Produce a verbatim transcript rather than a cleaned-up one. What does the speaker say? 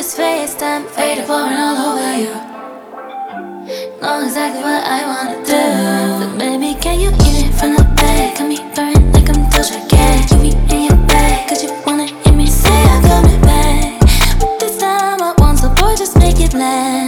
This FaceTime faded pouring all over you. Know exactly what I wanna do. But baby, can you eat it from the back? Got me burning like I'm Doja Cat. You be in your bag, cause you wanna hear me say I'm coming back. But this time I want, so boy, just make it last.